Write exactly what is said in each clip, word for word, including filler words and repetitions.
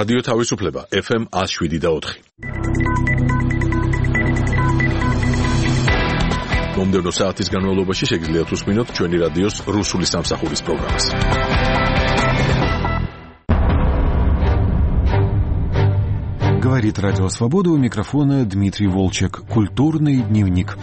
რადიო თავისუფლება ეფ ემ one oh seven და four. მომდევნო საათის განმავლობაში შეგიძლიათ უსმინოთ ჩვენი რადიოს რუსული სამსახურის პროგრამას. Говорит Радио Свобода, у микрофона Дмитрий Волчек. Культурный дневник.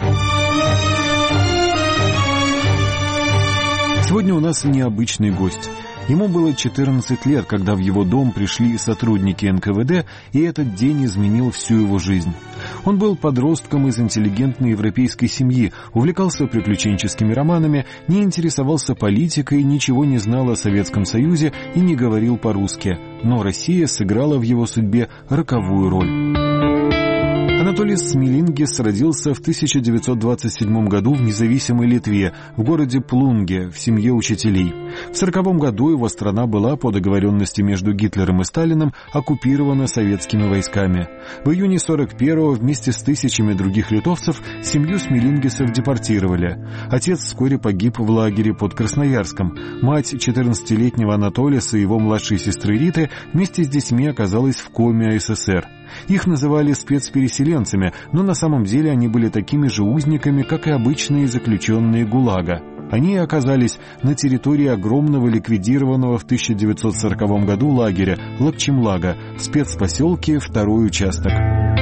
Сегодня у нас необычный гость. Ему было четырнадцать лет, когда в его дом пришли сотрудники эн ка вэ дэ, и этот день изменил всю его жизнь. Он был подростком из интеллигентной европейской семьи, увлекался приключенческими романами, не интересовался политикой, ничего не знал о Советском Союзе и не говорил по-русски. Но Россия сыграла в его судьбе роковую роль. Анатолис Смилингис родился в тысяча девятьсот двадцать седьмом году в независимой Литве, в городе Плунге, в семье учителей. В сороковом году его страна была, по договоренности между Гитлером и Сталиным, оккупирована советскими войсками. В июне сорок первого вместе с тысячами других литовцев семью Смилингисов депортировали. Отец вскоре погиб в лагере под Красноярском. Мать четырнадцатилетнего Анатолиса и его младшей сестры Риты вместе с детьми оказалась в коме эс эс эр. Их называли спецпереселенцами, но на самом деле они были такими же узниками, как и обычные заключенные ГУЛАГа. Они оказались на территории огромного ликвидированного в тысяча девятьсот сороковом году лагеря Лапчемлага в спецпоселке «Второй участок».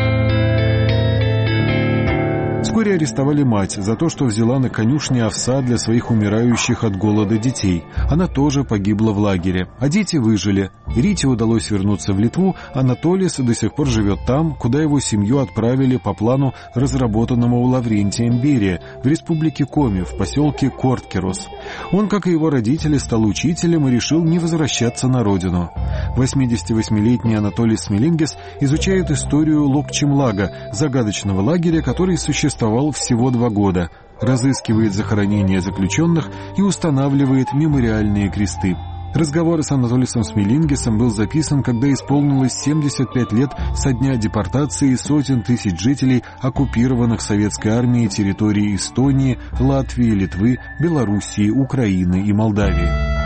Вскоре арестовали мать за то, что взяла на конюшне овса для своих умирающих от голода детей. Она тоже погибла в лагере, а дети выжили. Рите удалось вернуться в Литву, Анатолис до сих пор живет там, куда его семью отправили по плану, разработанному Лаврентием Берия, в республике Коми, в поселке Корткерос. Он, как и его родители, стал учителем и решил не возвращаться на родину. восьмидесятивосьмилетний Анатолис Смилингис изучает историю Лапчемлага, загадочного лагеря, который существовал всего два года, разыскивает захоронения заключенных и устанавливает мемориальные кресты. Разговор с Анатолисом Смилингисом был записан, когда исполнилось семьдесят пять лет со дня депортации сотен тысяч жителей оккупированных советской армией территорий Эстонии, Латвии, Литвы, Белоруссии, Украины и Молдавии.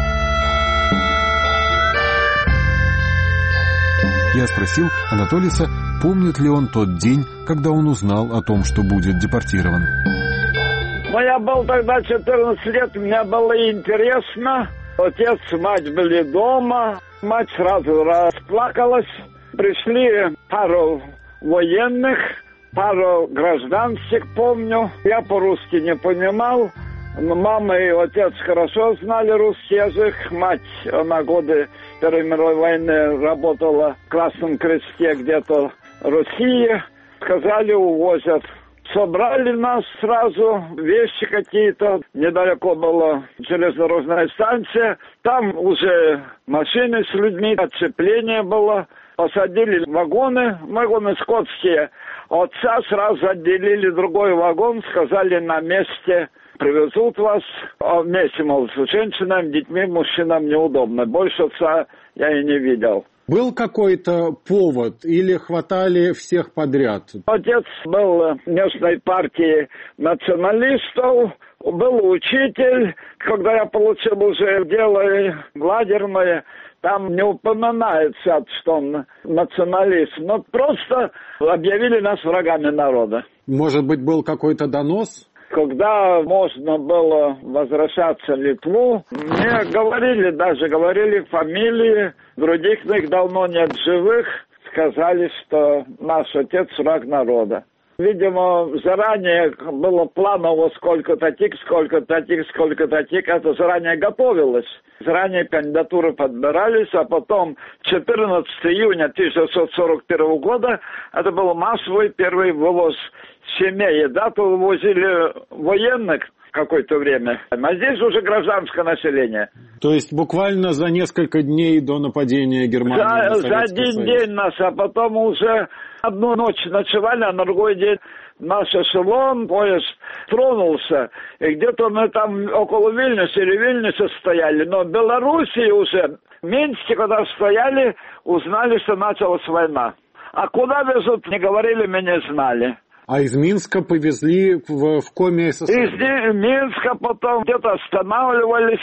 Я спросил Анатолиса, помнит ли он тот день, когда он узнал о том, что будет депортирован. Ну, я был тогда четырнадцать лет, мне было интересно. Отец, мать были дома, мать сразу расплакалась. Пришли пару военных, пару гражданских, помню. Я по-русски не понимал, но мама и отец хорошо знали русский язык. Мать на годы Первой мировой войны работала в Красном Кресте где-то в России. Сказали, увозят. Собрали нас сразу, вещи какие-то. Недалеко была железнодорожная станция. Там уже машины с людьми, отцепление было. Посадили в вагоны, вагоны скотские. Отца сразу отделили другой вагон, сказали, на месте привезут вас. А вместе, мол, с женщинами, детьми, мужчинам неудобно. Больше отца я и не видел. Был какой-то повод или хватали всех подряд? Отец был в местной партии националистов, был учитель. Когда я получил уже дело лагерное, там не упоминается, что он националист, но просто объявили нас врагами народа. Может быть, был какой-то донос? Когда можно было возвращаться в Литву, мне говорили, даже говорили фамилии, других их давно нет живых, сказали, что наш отец враг народа. Видимо, заранее было планово сколько-то тик, сколько-то тик, сколько-то тик, это заранее готовилось. Заранее кандидатуры подбирались, а потом четырнадцатого июня тысяча девятьсот сорок первого года это был массовый первый вывоз семей. Да-то вывозили военных какое-то время, а здесь уже гражданское население. То есть буквально за несколько дней до нападения Германии на Советский Союз? За один день нас, а потом уже одну ночь ночевали, а на другой день наш эшелон, поезд тронулся. И где-то мы там около Вильнюса или Вильнюса стояли. Но в Белоруссии уже, в Минске, когда стояли, узнали, что началась война. А куда везут, не говорили, мы не знали. А из Минска повезли в, в Коми СССР? Из Минска потом где-то останавливались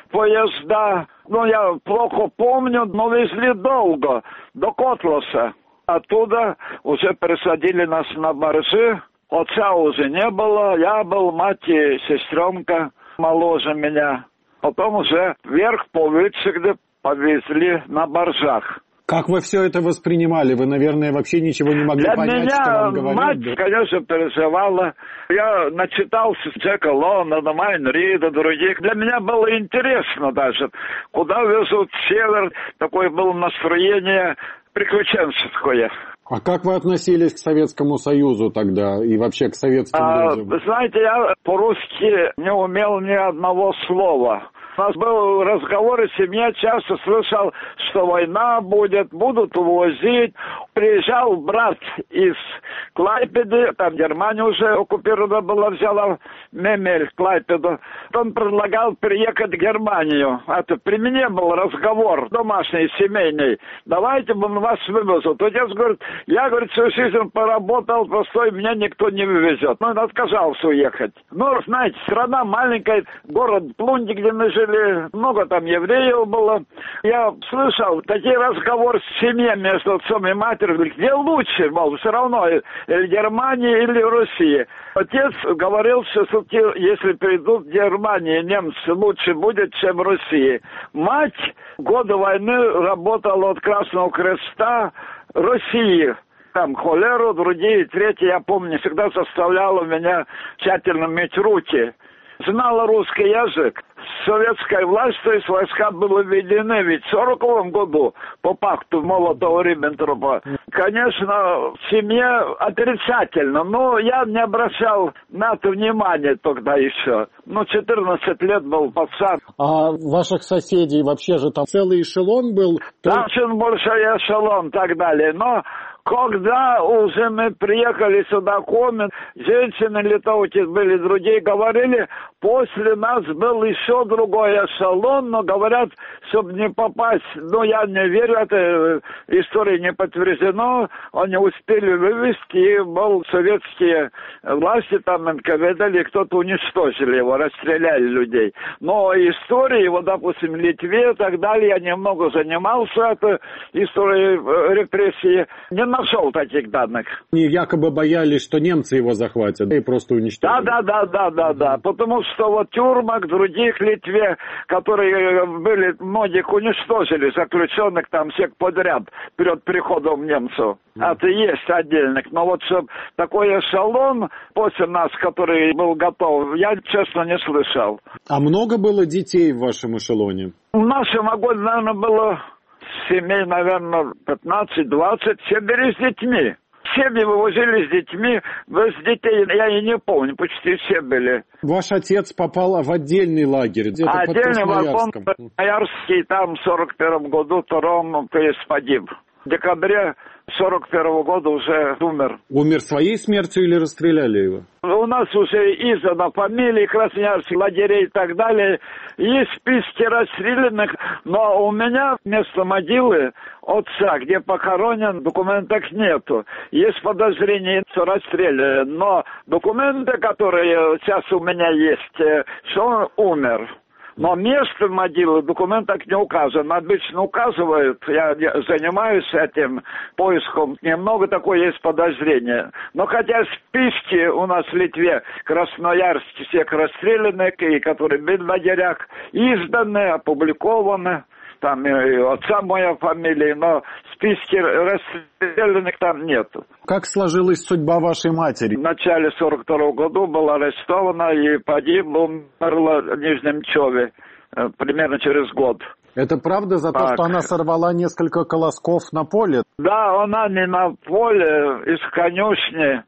поезда. Ну, я плохо помню, но везли долго, до Котласа. Оттуда уже пересадили нас на баржи. Отца уже не было, я был, мать и сестренка моложе меня. Потом уже вверх по Вычегде повезли на баржах. Как вы все это воспринимали? Вы, наверное, вообще ничего не могли Для понять, меня что вам говорят? Мать, да? конечно, переживала. Я начитался Джека Лондона, Майн Рида, других. Для меня было интересно даже, куда везут север. Такое было настроение приключенческое. А как вы относились к Советскому Союзу тогда и вообще к советским А, людям? знаете, я по-русски не умел ни одного слова. У нас был разговор, и семья часто слышал, что война будет, будут увозить. Приезжал брат из Клайпеды, там Германия уже оккупирована была, взяла Мемель, Клайпеду. Он предлагал приехать в Германию. Это при мне был разговор домашний, семейный. Давайте мы вас вывезут. Отец говорит, я, говорит, всю жизнь поработал, простой, меня никто не вывезет. Но он отказался уехать. Ну, знаете, страна маленькая, город Плунди, где мы жили. Много там евреев было. Я слышал такие разговоры с семьей между отцом и матерью. Говорит, где лучше, мол, все равно, или Германия, или Россия. Отец говорил, что если придут в Германию немцы, лучше будет, чем в России. Мать в годы войны работала от Красного Креста России. Там холеру, другие, третьи, я помню, всегда заставляла меня тщательно мыть руки. Знала русский язык. Советская власть, то есть войска были введены ведь в сороковом году по пакту Молотова-Риббентропа. Конечно, в семье отрицательно, но я не обращал на это внимания тогда еще. Ну, четырнадцать лет был пацан. А ваших соседей вообще же там целый эшелон был? Там очень большой эшелон и так далее, но... Когда уже мы приехали сюда, Коми, женщины литовки были, другие говорили, после нас был еще другой эшелон, но говорят, чтобы не попасть, ну я не верю, эта история не подтверждена, они успели вывезти, и был советские власти, там эн ка вэ дэ, или кто-то уничтожили его, расстреляли людей. Но истории, вот допустим, в Литве и так далее, я немного занимался этой историей репрессии, не нашел таких данных. Они якобы боялись, что немцы его захватят и просто уничтожат. Да, да, да, да, да, да. Потому что вот тюрьмах других в Литве, которые были, многих уничтожили, заключенных там всех подряд перед приходом немцев. Mm. Это есть отдельных. Но вот чтобы такой эшелон после нас, который был готов, я, честно, не слышал. А много было детей в вашем эшелоне? В нашем вагоне, наверное, было... Семей, наверное, пятнадцать-двадцать, все были с детьми. Семьи вывозили с детьми, без детей, я и не помню, почти все были. Ваш отец попал в отдельный лагерь, где-то а под отдельный Красноярском. вагон Красноярский, там в сорок первом году, втором, то есть погиб. В декабре сорок первого года уже умер. Умер своей смертью или расстреляли его? У нас уже издана фамилии красноярских лагерей и так далее. Есть списки расстрелянных, но у меня вместо могилы отца, где похоронен, документов нету. Есть подозрение, что расстреляли, но документы, которые сейчас у меня есть, что он умер. Но место могилы в документах не указано. Обычно указывают, я занимаюсь этим поиском, немного такое есть подозрение. Но хотя списки у нас в Литве, Красноярске, всех расстрелянных, и которые были в лагерях, изданы, опубликованы. Там и отца моя фамилия, но списки расстрелянных там нету. Как сложилась судьба вашей матери? В начале сорок второго года была арестована и погибла, умерла в Нижнем Чове примерно через год. Это правда за так. то, что она сорвала несколько колосков на поле? Да, она не на поле, из конюшни,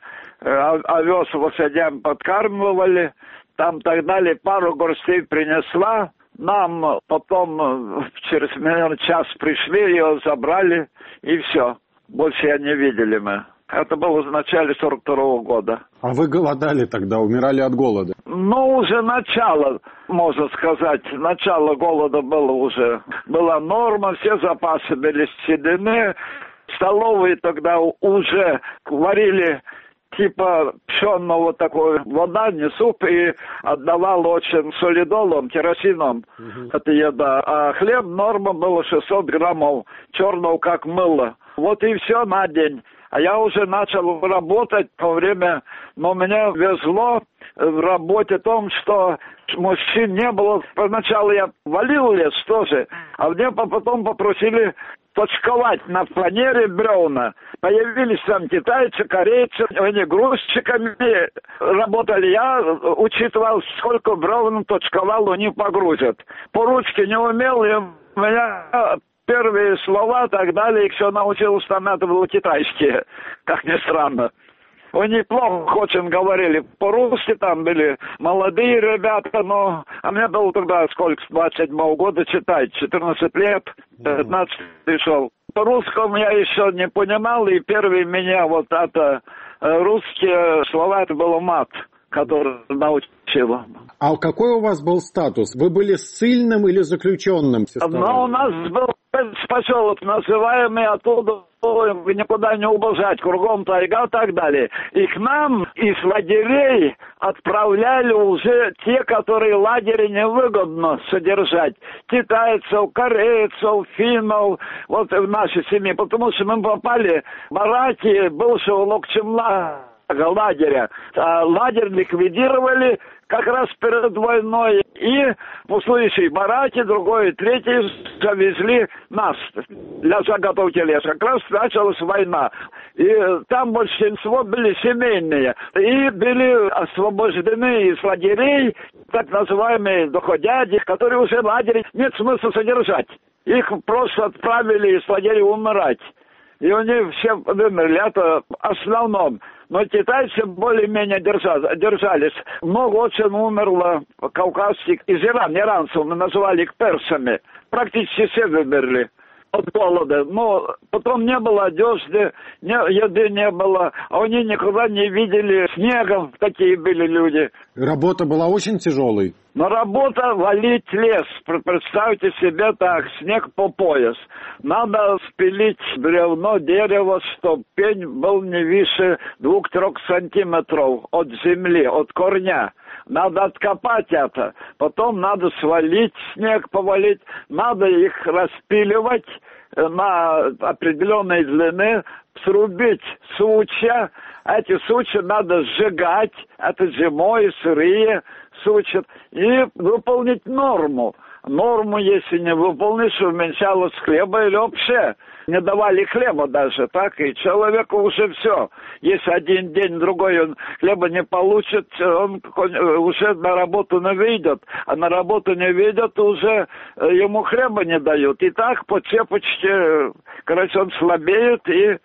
овес лошадям подкармливали, там так далее, пару горстей принесла. Нам потом через примерно час пришли, ее забрали, и все. Больше я не видели мы. Это было в начале сорок второго года. А вы голодали тогда, умирали от голода? Ну, уже начало, можно сказать. Начало голода было уже. Была норма, все запасы были съедены. Столовые тогда уже варили типа пшенного такой, вода, не суп, и отдавал очень солидолом, керосином, uh-huh. это еда. А хлеб норма была шестьсот граммов, черного как мыло. Вот и все на день. А я уже начал работать во время, но мне везло в работе в том, что мужчин не было. Поначалу я валил лес тоже, а мне потом попросили точковать на фанере бревна. Появились там китайцы, корейцы, они грузчиками работали. Я учитывал, сколько бревен точковал, они погрузят. По ручке не умел, и у меня первые слова и так далее, и все научился, там это было китайские, как ни странно. Они плохо очень говорили, по-русски там были молодые ребята, но... А мне было тогда сколько, с двадцать седьмого года читать, четырнадцать лет, пятнадцать пришел. По-русскому я еще не понимал, и первый меня вот это, русские слова, это было мат, который научил. А какой у вас был статус? Вы были ссыльным или заключенным? Ну, у нас был поселок называемый, оттуда никуда не убежать, кругом тайга и так далее. И к нам из лагерей отправляли уже те, которые лагеря невыгодно содержать. Китайцев, корейцев, финнов, вот в нашей семье. Потому что мы попали в бараки бывшего Локчемла лагеря. А лагерь ликвидировали как раз перед войной. И в следующей бараке, другой, третий завезли нас для заготовки леса. Как раз началась война. И там большинство были семейные. И были освобождены из лагерей так называемые доходяги, которые уже в лагере нет смысла содержать. Их просто отправили из лагеря умирать. И они все вымерли. Это в основном. Но китайцы более-менее держались. Много очень умерло кавказских из Ирана, иранцев, мы называли их персами. Практически все вымерли от голода. Но потом не было одежды, не, еды не было. А они никогда не видели снега, такие были люди. Работа была очень тяжелой. Но работа валить лес. Представьте себе так, снег по пояс. Надо спилить бревно, дерево, чтоб пень был не выше двух-трех сантиметров от земли, от корня. Надо откопать это. Потом надо свалить снег, повалить. Надо их распиливать на определенной длины, срубить сучья. Эти сучья надо сжигать. Это зимой, сырые сучья. И выполнить норму. Норму, если не выполнишь, уменьшалось хлеба или вообще не давали хлеба даже, так, и человеку уже все. Если один день, другой он хлеба не получит, он уже на работу не выйдет, а на работу не выйдет, уже ему хлеба не дают. И так по цепочке, короче, он слабеет, и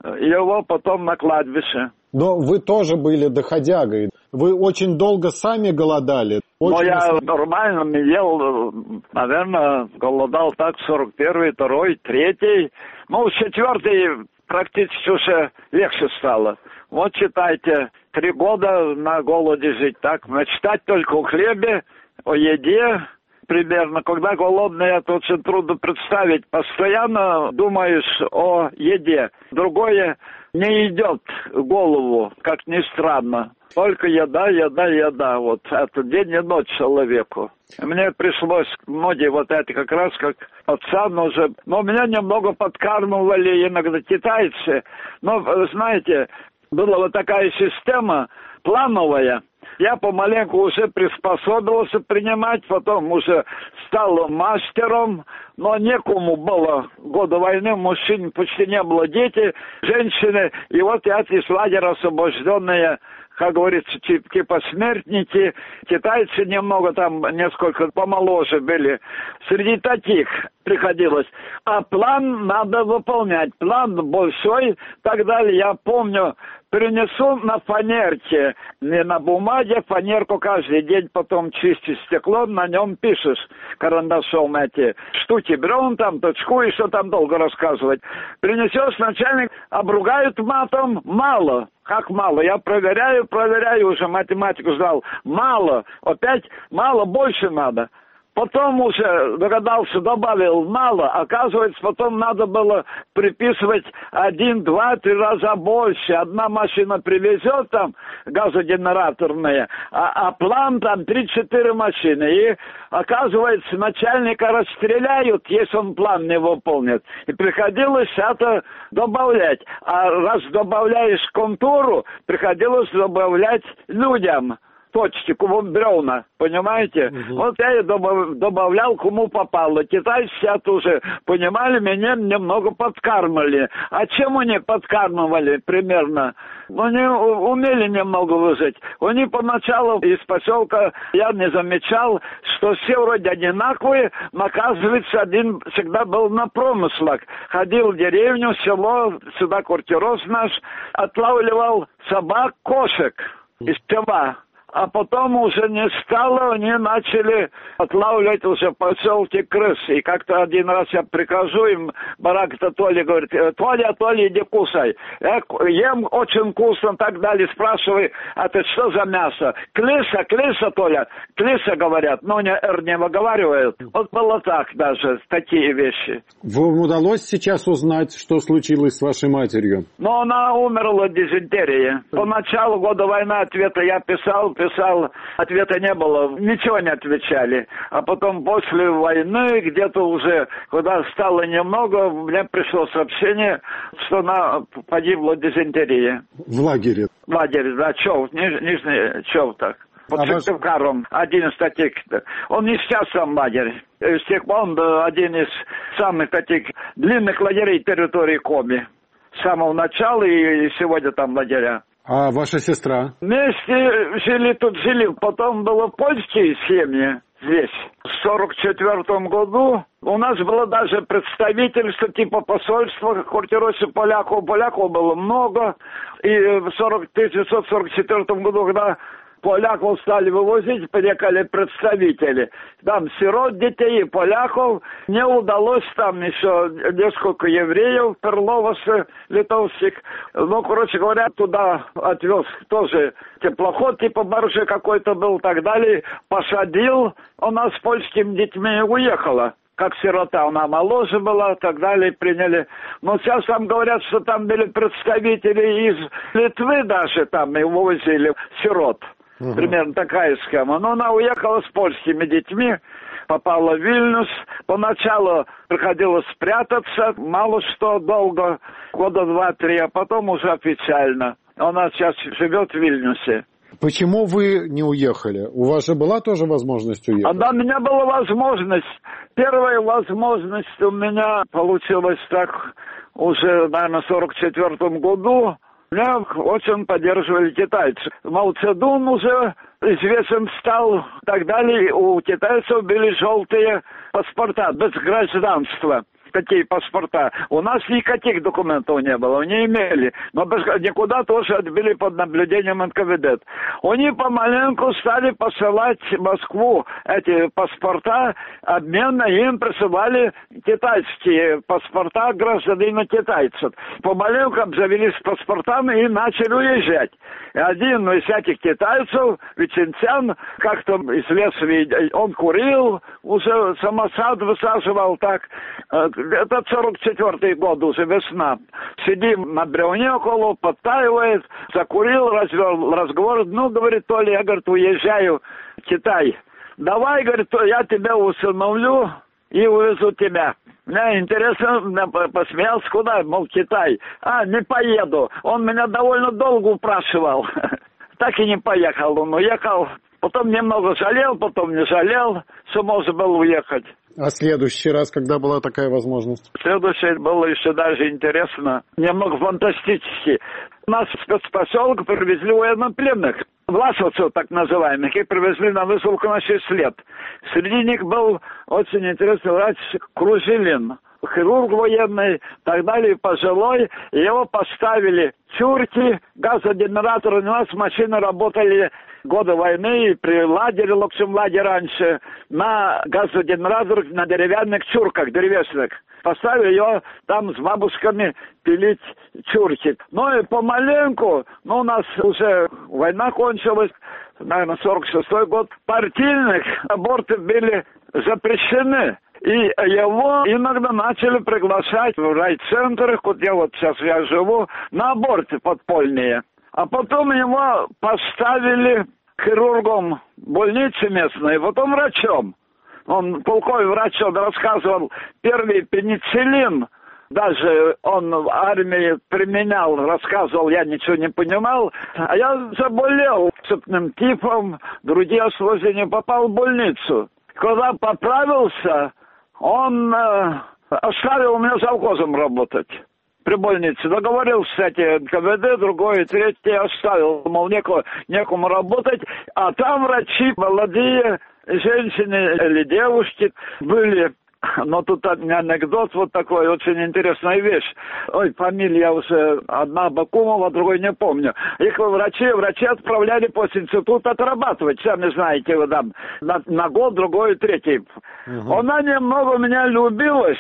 его потом на кладбище. Но вы тоже были доходягой. Вы очень долго сами голодали. Очень... Но я нормально ел, наверное, голодал так сорок первый, второй, третий. Ну, четвертый практически уже легче стало. Вот читайте, три года на голоде жить так. Мечтать только о хлебе, о еде. Примерно, когда голодный, это очень трудно представить. Постоянно думаешь о еде. Другое не идет в голову, как ни странно. Только еда, еда, еда. Вот это день и ночь человеку. Мне пришлось, многие вот это как раз как пацан уже. Но меня немного подкармливали иногда китайцы. Но, знаете, была вот такая система плановая. Я помаленьку уже приспособился принимать, потом уже стал мастером, но некому было. Года войны мужчин почти не было, дети, женщины, и вот эти из лагеря освобожденные, как говорится, типа смертники, китайцы немного там, несколько помоложе были. Среди таких приходилось. А план надо выполнять, план большой, так далее. Я помню, принесу на фанерке, не на бумаге, фанерку каждый день потом чистишь стекло, на нем пишешь карандашом эти штуки, бревен там, точку, и что там долго рассказывать. Принесешь, начальник обругают матом, мало. Как мало? Я проверяю, проверяю, уже математику знал. Мало. Опять мало, больше надо. Потом уже догадался, добавил мало. Оказывается, потом надо было приписывать один, два, три раза больше. Одна машина привезет там газогенераторные, а, а план там три-четыре машины. И, оказывается, начальника расстреляют, если он план не выполнит. И приходилось это добавлять. А раз добавляешь контуру, приходилось добавлять людям. Точки, кому бревна, понимаете? Угу. Вот я и добавлял, кому попало. Китайцы это уже понимали, меня немного подкармливали. А чем они подкармливали примерно? Они умели немного выжить. Они поначалу из поселка, я не замечал, что все вроде одинаковые, но оказывается, один всегда был на промыслах. Ходил в деревню, село, сюда квартирос наш, отлавливал собак, кошек из села. А потом уже не стало, они начали отлавливать уже в поселке крыс. И как-то один раз я прихожу, им барак-то Толя говорит: Толя, Толя, иди кусай. Я ем очень вкусно, так далее. Спрашиваю: а ты что за мясо? Клиса, клиса, Толя. Клиса, говорят, но не, р не выговаривают. Вот было так даже, такие вещи. Вам удалось сейчас узнать, что случилось с вашей матерью? Ну, она умерла от дизентерии. По началу года войны ответа я писал, писал, ответа не было, ничего не отвечали. А потом после войны, где-то уже, когда стало немного, мне пришло сообщение, что она погибла от дизентерии. В лагере? В лагере, да, Чов, ниж, Нижний Чов так. Под а Сыктывкаром, ваш... один из таких. Он не сейчас сам лагерь. С тех пор он один из самых таких длинных лагерей территории Коми. С самого начала и сегодня там лагеря. А ваша сестра? Вместе жили тут, жили. Потом было польские семьи здесь. В сорок четвёртом году у нас было даже представительство типа посольства в квартиросе поляков. Поляков было много. И в тысяча девятьсот сорок четвёртом году, когда поляков стали вывозить, приехали представители. Там сирот, детей и поляков. Мне удалось там еще несколько евреев, перловцы, литовских. Ну, короче говоря, туда отвез тоже теплоход, типа баржи какой-то был, так далее. Посадил, она с польскими детьми уехала. Как сирота, она моложе была, так далее, приняли. Но сейчас там говорят, что там были представители из Литвы даже, там и вывозили сирот. Угу. Примерно такая схема. Но она уехала с польскими детьми, попала в Вильнюс. Поначалу приходилось спрятаться, мало что долго, года два-три, а потом уже официально. Она сейчас живет в Вильнюсе. Почему вы не уехали? У вас же была тоже возможность уехать? А, да, у меня была возможность. Первая возможность у меня получилась так уже, наверное, в сорок четвёртом году. Меня очень поддерживали китайцы. Мао Цзэдун уже известен стал, и так далее. У китайцев были желтые паспорта, без гражданства. Такие паспорта. У нас никаких документов не было, не имели. Но без, никуда тоже отбили под наблюдением эн ка вэ дэ. Они помаленьку стали посылать в Москву эти паспорта, обменно им присылали китайские паспорта гражданина китайцев. Помаленьку обзавелись паспортами и начали уезжать. И один из этих китайцев, Виченцян, как-то из леса, он курил, уже самосад высаживал так. Это сорок четвёртый год, уже весна. Сидим на бревне около, подтаивает, закурил, развел разговор. Ну, говорит, Толя, я, говорит, уезжаю в Китай. Давай, говорит, я тебя усыновлю и увезу тебя. Мне интересно, меня посмеялся, куда, мол, Китай. А, не поеду. Он меня довольно долго упрашивал. Так и не поехал. Он уехал. Потом немного жалел, потом не жалел, что можно было уехать. А следующий раз, когда была такая возможность? Следующее было еще даже интересно, немного фантастически. Нас в спецпоселок привезли военнопленных, власовцев так называемых, и привезли на высылку на шесть лет. Среди них был очень интересный врач Кружилин, хирург военный, так далее, пожилой. Его поставили чурки, газогенераторы. У нас машины работали годы войны, при лагере, локшем лагере раньше, на газогенераторах, на деревянных чурках, древесных. Поставили ее там с бабушками пилить чурки. Ну и помаленьку, ну у нас уже война кончилась, наверное, сорок шестой год, партийных аборты были запрещены. И его иногда начали приглашать в райцентры, где вот сейчас я живу, на аборты подпольные. А потом его поставили хирургом больницы местной, потом врачом. Он, полковой врач, он рассказывал, первый пенициллин, даже он в армии применял, рассказывал, я ничего не понимал. А я заболел цепным тифом, другие осложнения, попал в больницу. Когда поправился, он э, оставил меня завхозом работать при больнице. Договорился, кстати, эн ка вэ дэ, другой, третий оставил, мол, некому, некому работать. А там врачи, молодые женщины или девушки были. Но тут анекдот вот такой, очень интересная вещь. Ой, фамилия уже одна Бакумова, другой не помню. Их врачи, врачи отправляли после института отрабатывать, сами знаете, вот там, на, на год, другой, третий. Угу. Она немного меня любилась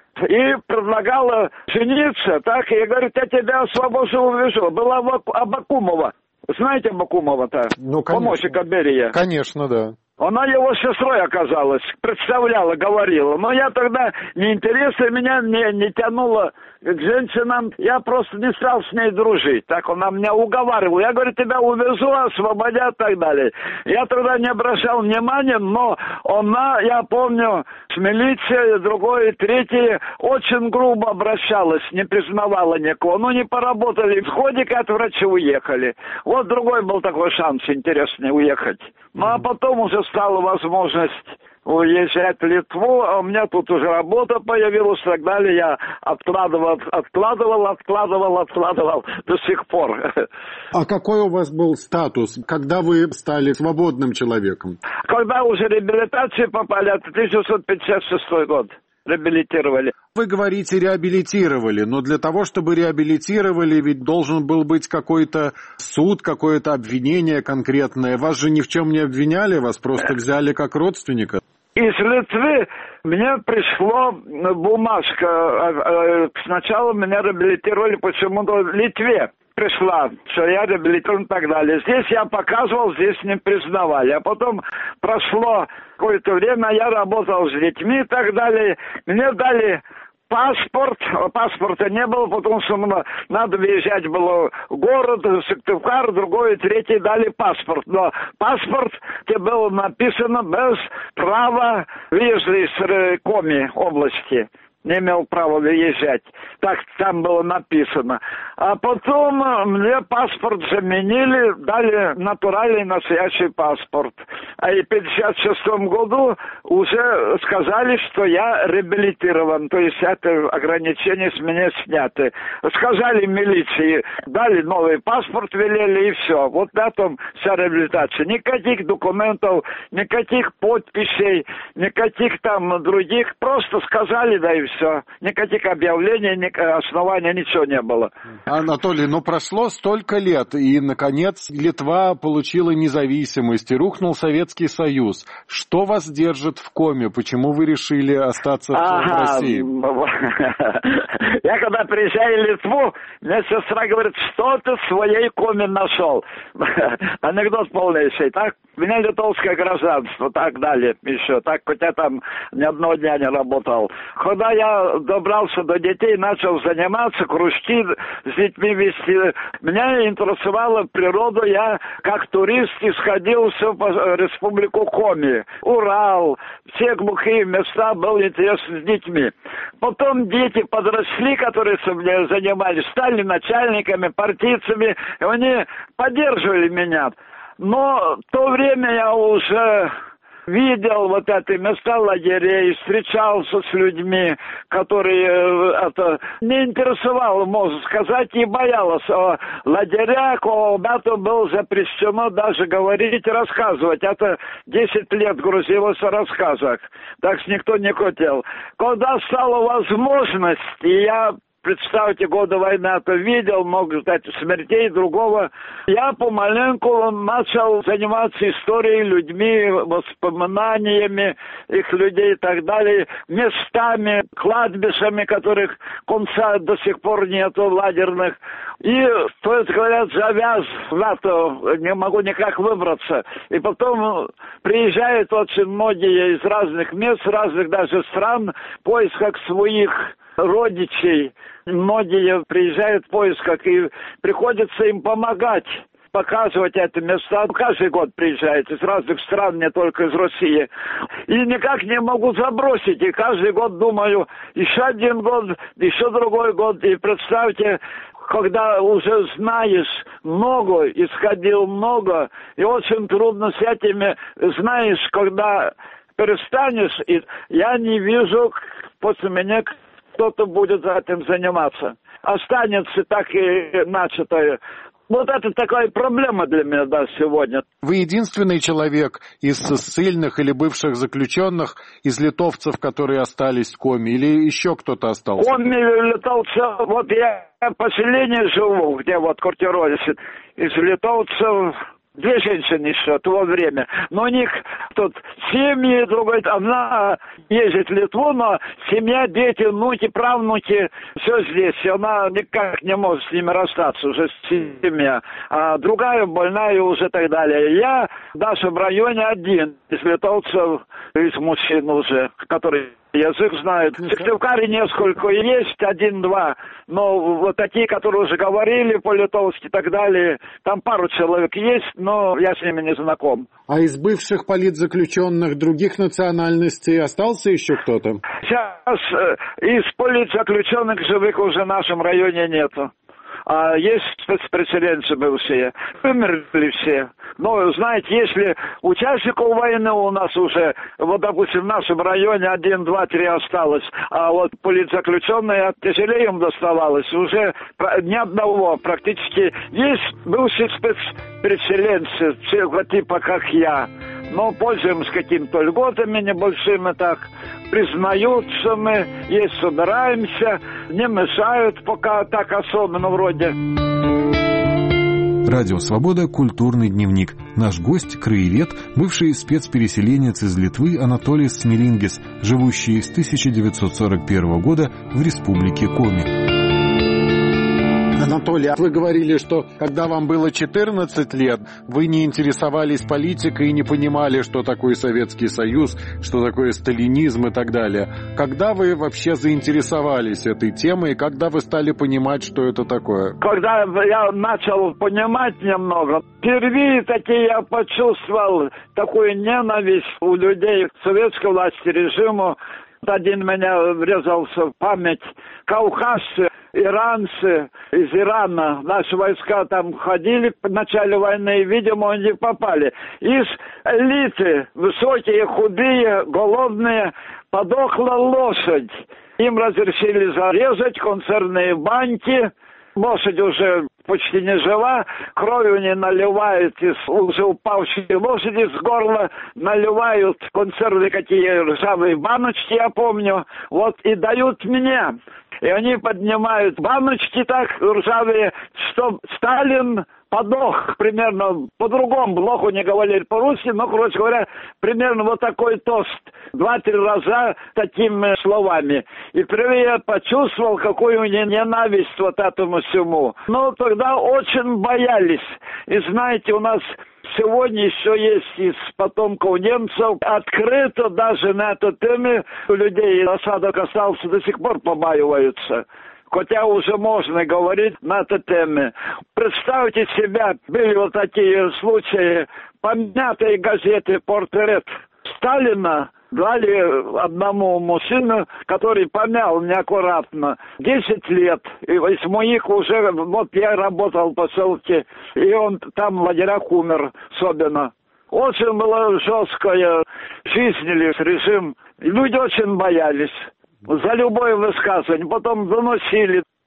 и предлагала жениться, так, и говорит, я тебя освобожу, увижу. Была Абакумова. Знаете Абакумова-то? Ну, конечно. Помощника Берия. Конечно, да. Она его сестрой оказалась, представляла, говорила. Но я тогда неинтересно, меня не, не тянуло к женщинам. Я просто не стал с ней дружить. Так она меня уговаривала. Я говорю, тебя увезу, освободят и так далее. Я тогда не обращал внимания, но она, я помню, с милицией, другой, третий, очень грубо обращалась, не признавала никого. Ну, не поработали. В ходе от врача уехали. Вот другой был такой шанс интересный уехать. Ну, а потом уже стала возможность уезжать в Литву, а у меня тут уже работа появилась, и так далее. Я откладывал, откладывал, откладывал, откладывал до сих пор. А какой у вас был статус, когда вы стали свободным человеком? Когда уже реабилитацию попали, это тысяча девятьсот пятьдесят шестой год. Реабилитировали. Вы говорите, реабилитировали, но для того, чтобы реабилитировали, ведь должен был быть какой-то суд, какое-то обвинение конкретное. Вас же ни в чем не обвиняли, вас просто взяли как родственника. Из Литвы мне пришло бумажка. Сначала меня реабилитировали почему-то в Литве. Пришла, что я реабилитирован и так далее. Здесь я показывал, здесь не признавали. А потом прошло какое-то время, я работал с детьми и так далее. Мне дали паспорт, паспорта не было, потому что надо выезжать было в город, в Сыктывкар, другой, третий дали паспорт. Но паспорт, где было написано без права выезда из Коми области. Не имел права выезжать. Так там было написано. А потом мне паспорт заменили, дали натуральный настоящий паспорт. А и в пятьдесят шестом году уже сказали, что я реабилитирован. То есть это ограничения с меня сняты. Сказали милиции, дали новый паспорт, велели и все. Вот на том вся реабилитация. Никаких документов, никаких подписей, никаких там других. Просто сказали, да и все. Никаких объявлений, основания, ничего не было. Анатолий, ну прошло столько лет, и, наконец, Литва получила независимость, и рухнул Советский Союз. Что вас держит в Коме? Почему вы решили остаться ага. в России? Я когда приезжаю в Литву, мне сестра говорит, что ты в своей Коме нашел? Анекдот полнейший, так? У меня литовское гражданство, так далее, еще. Так, хоть я там ни одного дня не работал. Когда я добрался до детей, начал заниматься, кружки с детьми вести. Меня интересовала природа. Я, как турист, исходил все по республику Коми. Урал, все глухие места, был интерес с детьми. Потом дети подросли, которые со мной занимались, стали начальниками, партийцами, и они поддерживали меня. Но в то время я уже видел вот эти места лагерей, встречался с людьми, которые это не интересовало, можно сказать, и боялась. О лагерях, когда-то было запрещено даже говорить, рассказывать. Это десять лет грузилось в рассказах. Так что никто не хотел. Когда стала возможность, и я представьте, годы войны это видел, много, кстати, смертей другого. Я помаленьку начал заниматься историей, людьми, воспоминаниями их людей и так далее, местами, кладбищами, которых конца до сих пор нету, лагерных. И, то есть, говорят, завяз в НАТО, не могу никак выбраться. И потом приезжают очень многие из разных мест, разных даже стран, в поисках своих родичей. Многие приезжают в поисках, и приходится им помогать, показывать эти места. Каждый год приезжают из разных стран, не только из России. И никак не могу забросить. И каждый год думаю, еще один год, еще другой год. И представьте, когда уже знаешь много, исходил много, и очень трудно с этими, знаешь, когда перестанешь, и я не вижу после меня кто-то будет этим заниматься. Останется так и начатое. Вот это такая проблема для меня, да, сегодня. Вы единственный человек из ссыльных или бывших заключенных, из литовцев, которые остались в коме, или еще кто-то остался? Он литовцев, вот я в поселении живу, где вот квартируюсь, из литовцев две женщины еще в то время. Но у них тут семьи, другой, одна ездит в Литву, но семья, дети, внуки, правнуки, все здесь. И она никак не может с ними расстаться, уже семья. А другая больная уже и так далее. Я в нашем районе один из литовцев, из мужчин уже, который язык знает. В Сыктывкаре несколько есть, один-два. Но вот такие, которые уже говорили по-литовски и так далее, там пару человек есть, но я с ними не знаком. А из бывших политзаключенных других национальностей остался еще кто-то? Сейчас э, из политзаключенных живых уже в нашем районе нету. А есть спецпреселенцы бывшие. Вымерли все. Но, знаете, если участников войны у нас уже, вот, допустим, в нашем районе один, два, три осталось, а вот политзаключенные тяжелее им доставалось, уже ни одного практически. Есть бывшие спецпреселенцы, типа как я, но пользуемся какими-то льготами небольшими так. Признаются мы, есть собираемся, не мешают пока так особенно вроде. Радио «Свобода» «Культурный дневник». Наш гость – краевед, бывший спецпереселенец из Литвы Анатолий Смелингис, живущий с тысяча девятьсот сорок первого года в республике Коми. Анатолий, вы говорили, что когда вам было четырнадцать лет, вы не интересовались политикой и не понимали, что такое Советский Союз, что такое сталинизм и так далее. Когда вы вообще заинтересовались этой темой, и когда вы стали понимать, что это такое? Когда я начал понимать немного, впервые такие я почувствовал такую ненависть у людей к советской власти, режиму. Один меня врезался в память. Кавказцы, иранцы из Ирана, наши войска там ходили в начале войны, и, видимо, они попали. Из элиты, высокие, худые, голодные, подохла лошадь. Им разрешили зарезать консервные банки. Лошадь уже почти не жива, кровью не наливают из уже упавшей лошади с горла, наливают консервы какие ржавые баночки, я помню, вот, и дают мне. И они поднимают баночки так ржавые, что Сталин подох, примерно по-другому, плохо не говорили по-русски, но, короче говоря, примерно вот такой тост. Два-три раза такими словами. И впервые я почувствовал, какую ненависть вот этому всему. Но тогда очень боялись. И знаете, у нас сегодня еще есть из потомков немцев открыто даже на эту тему у людей осадок остался, до сих пор побаиваются. Хотя уже можно говорить на эту тему. Представьте себя, были вот такие случаи, помятые газеты «Портрет Сталина» дали одному мужчину, который помял неаккуратно. Десять лет. И из моих уже, вот я работал в поселке, и он там в лагерях умер особенно. Очень было жесткое жизнь или режим. Люди очень боялись. За любое высказывание. Потом доносили.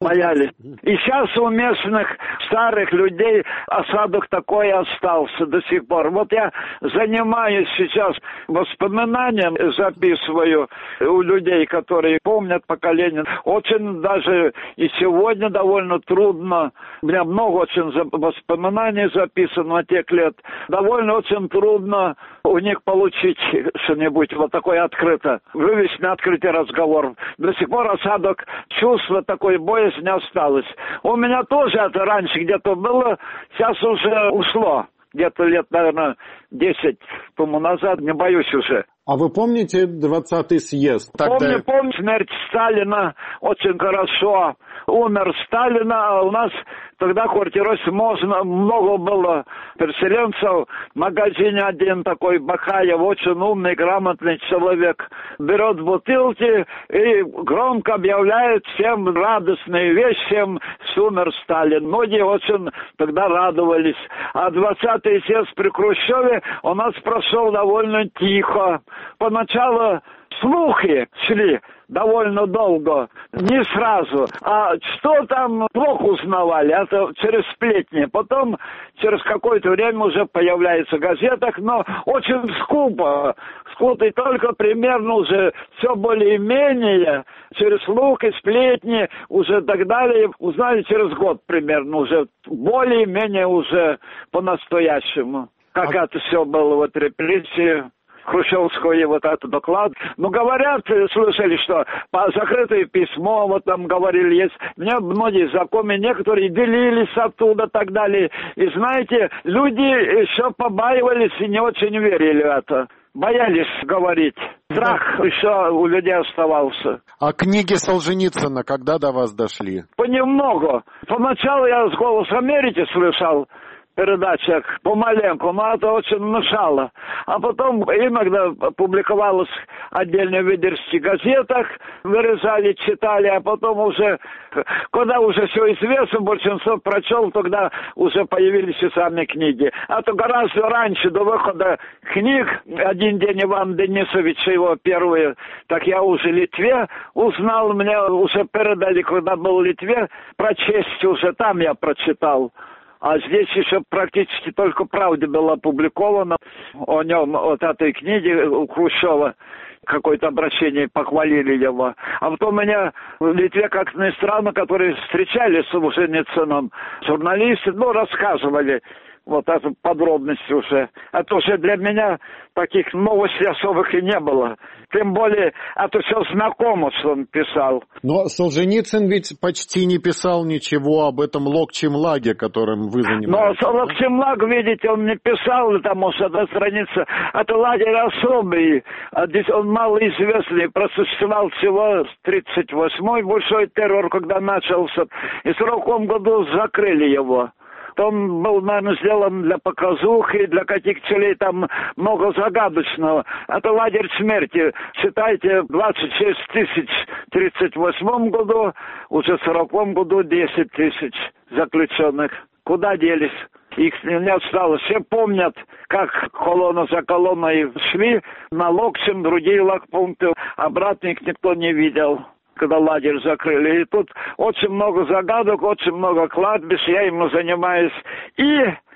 Боялись. И сейчас у местных старых людей осадок такой остался до сих пор. Вот я занимаюсь сейчас воспоминанием, записываю у людей, которые помнят поколение. Очень даже и сегодня довольно трудно. У меня много очень воспоминаний записано на тех лет. Довольно очень трудно у них получить что-нибудь вот такое открыто. Вывести на открытый разговор. До сих пор осадок, чувство такой боязни не осталось. У меня тоже это раньше где-то было, сейчас уже ушло. Где-то лет, наверное, десять тому назад, не боюсь уже. А вы помните двадцатый съезд? Тогда... Помню, помню, смерть Сталина очень хорошо. Умер Сталин, а у нас тогда в квартиросе можно, много было переселенцев. В магазине один такой Бахаев, очень умный, грамотный человек, берет бутылки и громко объявляет всем радостные вещи, всем умер Сталин. Многие очень тогда радовались. А двадцатый съезд при Хрущеве у нас прошел довольно тихо. Поначалу слухи шли довольно долго, не сразу. А что там плохо узнавали, это через сплетни. Потом через какое-то время уже появляется в газетах, но очень скупо. Скупо и только примерно уже все более-менее через слухи, сплетни, уже так далее. Узнали через год примерно уже, более-менее уже по-настоящему. Как а... это все было, вот репрессии. Хрущевского вот этот доклад. Ну, говорят, слышали, что по закрытое письмо, вот там говорили, есть. Мне многие знакомые, некоторые делились оттуда и так далее. И знаете, люди еще побаивались и не очень верили в это. Боялись говорить. Страх да. еще у людей оставался. А книги Солженицына когда до вас дошли? Понемногу. Поначалу я с «Голос Америки» слышал, передачах помаленьку, но это очень мешало. А потом иногда публиковалось отдельные выдержки в газетах, вырезали, читали, а потом уже, когда уже все известно, большинство прочел, тогда уже появились и сами книги. А то гораздо раньше, до выхода книг, один день Иван Денисович, его первые, так я уже в Литве узнал, мне уже передали, когда был в Литве, прочесть уже, там я прочитал. А здесь еще практически только «Правда» была опубликована о нем, вот этой книге у Хрущева. Какое-то обращение, похвалили его. А потом меня в Литве как иностранно, которые встречались с Солженицыным, журналисты, ну, рассказывали вот эту подробности уже. Это уже для меня таких новостей особых и не было. Тем более, это все знакомо, что он писал. Но Солженицын ведь почти не писал ничего об этом Локчемлаге, которым вы занимаетесь. Но Локчемлаг, видите, он не писал, потому что эта страница, это лагерь особый, он малоизвестный, просуществовал всего тридцать восьмой большой террор, когда начался, и в сороковом году закрыли его. Он был, наверное, сделан для показухи, для каких целей, там много загадочного. Это лагерь смерти. Считайте, двадцать шесть тысяч в тридцать восьмом году, уже в сороковом году десять тысяч заключенных. Куда делись? Их не осталось. Все помнят, как колонна за колонной шли на Локчем, другие лагпункты. Обратно их никто не видел, когда лагерь закрыли. И тут очень много загадок, очень много кладбищ, я ему занимаюсь. И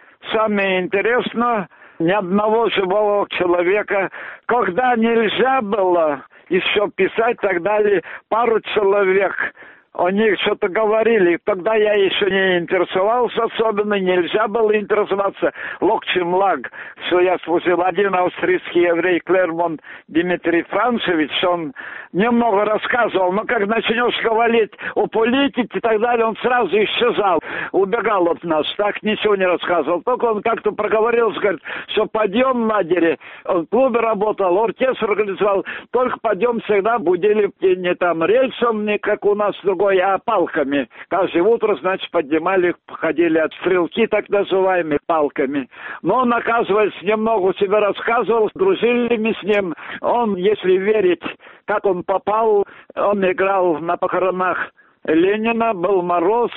самое интересное, ни одного живого человека, когда нельзя было еще писать, так далее, пару человек, о них что-то говорили. Тогда я еще не интересовался особенно, нельзя было интересоваться. Локчемлаг, что я служил, один австрийский еврей, Клермон Дмитрий Францевич, он немного рассказывал, но как начнешь говорить о политике и так далее, он сразу исчезал, убегал от нас, так ничего не рассказывал. Только он как-то проговорился, говорит, что подъем в лагере, он в клубе работал, оркестр организовал, только подъем всегда будили не там рельсом, не как у нас другой, а палками. Каждое утро, значит, поднимали, ходили от стрелки, так называемыми, палками. Но он, оказывается, немного себе рассказывал, дружили мы с ним. Он, если верить, как он попал, он играл на похоронах Ленина, был мороз,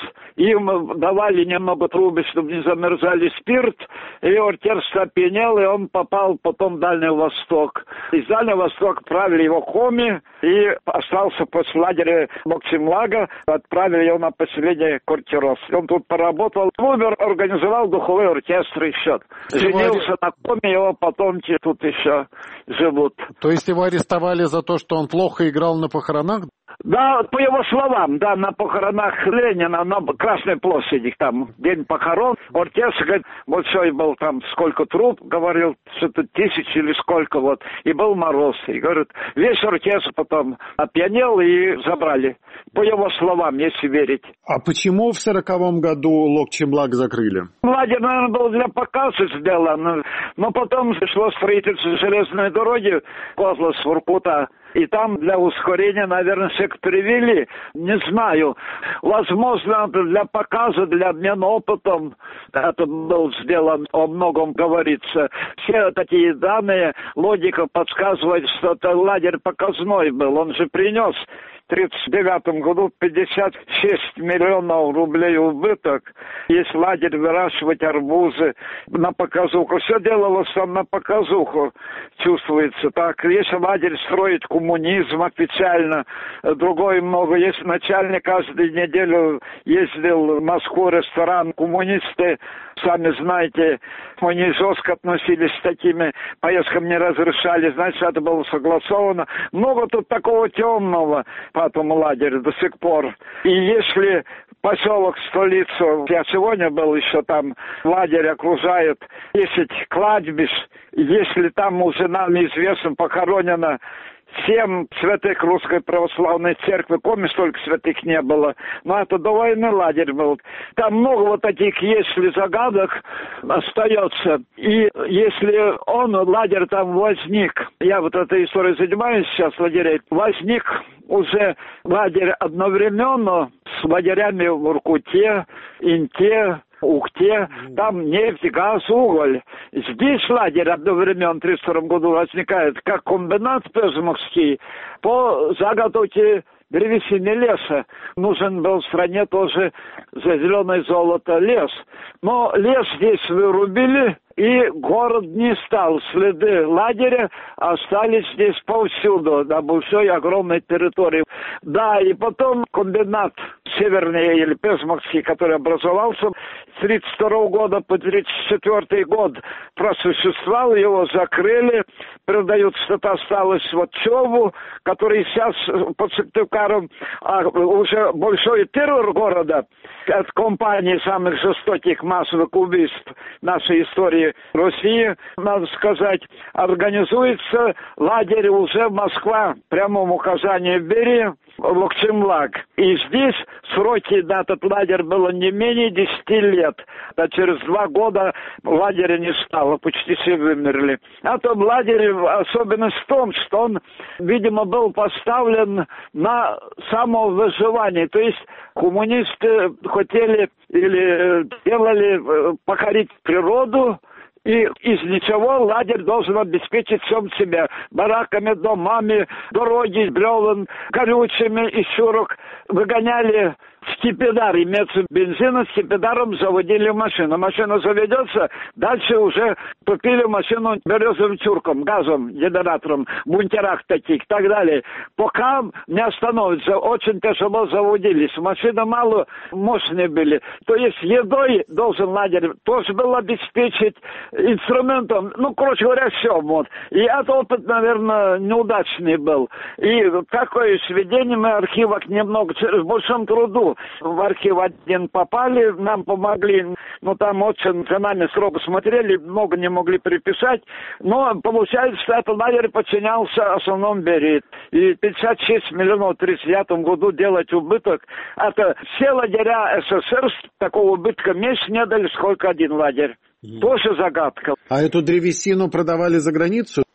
им давали немного трубы, чтобы не замерзали, спирт, и оркестр опьянел, и он попал потом в Дальний Восток. Из Дальнего Востока отправили его в Коми, и остался после лагеря Локчемлага, отправили его на поселение Кортирос. Он тут поработал, Клубер организовал духовой оркестр еще. Женился на Коми, его потомки тут еще живут. То есть его арестовали за то, что он плохо играл на похоронах? Да, по его словам, да, на похоронах Ленина, на Красной площади, там, день похорон, оркестр, говорит, большой был там, сколько труп, говорил, что-то тысячи или сколько, вот, и был мороз, и, говорит, весь оркестр потом опьянел и забрали, по его словам, если верить. А почему в сороковом году Локчемлаг закрыли? Лагерь, наверное, был для показа сделан, но потом шло строительство железной дороги, Козлас, Воркута, и там для ускорения, наверное, всех привели. Не знаю. Возможно, для показа, для обмена опытом это был сделан, о многом говорится. Все такие данные, логика подсказывает, что это лагерь показной был. Он же принес в тридцать девятом году пятьдесят шесть миллионов рублей убыток. Есть лагерь выращивать арбузы на показуху. Все делалось там на показуху, чувствуется так. Есть лагерь строить коммунизм официально. Другое много. Есть начальник каждую неделю ездил в Москву, ресторан. Коммунисты, сами знаете, мы не жестко относились с такими поездками, не разрешали. Значит, это было согласовано. Много тут такого темного по этому лагерю до сих пор. И если поселок, столицу, я сегодня был еще там, лагерь окружает десять кладбищ, если там уже нам известно похоронено семь святых Русской Православной Церкви, Коми столько святых не было, но это до войны лагерь был. Там много вот таких, если загадок, остается. И если он, лагерь там возник, я вот этой историей занимаюсь сейчас, лагерей, возник уже лагерь одновременно с лагерями в Воркуте, Инте, Ухте, там нефть, газ, уголь. Здесь лагерь одновременно в тридцать втором году возникает как комбинат Пезмовский по заготовке древесины леса. Нужен был в стране тоже за зеленое золото лес. Но лес здесь вырубили, и город не стал. Следы лагеря остались здесь повсюду, на большой огромной территории. Да, и потом комбинат северный или Пезмовский, который образовался с тридцать второго года по тридцать четвёртый год, просуществовал, его закрыли, передают, что-то осталось вот Чову, который сейчас под Сыктывкаром, а уже большой террор города от компании самых жестоких массовых убийств нашей истории России, надо сказать, организуется лагерь уже Москва, в прямом указании Бери, Локчемлаг. И здесь сроки на этот лагерь было не менее десяти лет. А через два года лагеря не стало, почти все вымерли. А там лагерь, особенность в том, что он, видимо, был поставлен на самовыживание. То есть коммунисты хотели или делали покорить природу, и из ничего лагерь должен обеспечить всем себя. Бараками, домами, дороги, бревен, горючими и шурок. Выгоняли скипидар, имеется бензин, скипидаром заводили машину. Машина заведется, дальше уже топили машину березовым чурком, газом, генератором, в бункерах таких и так далее. Пока не остановится, очень тяжело заводились. Машины мало мощные были. То есть едой должен лагерь тоже был обеспечить, инструментом, ну, короче говоря, все. Вот. И этот опыт, наверное, неудачный был. И такое сведение мы архивах немного, с большим трудом в архив один попали, нам помогли, ну, там очень за нами строго смотрели, много не могли приписать, но получается, что этот лагерь подчинялся основному Берии. И пятьдесят шесть миллионов в тридцать девятом году делать убыток, это все лагеря СССР такого убытка меньше не дали, сколько один лагерь. Mm. Тоже загадка. А эту древесину продавали за границу?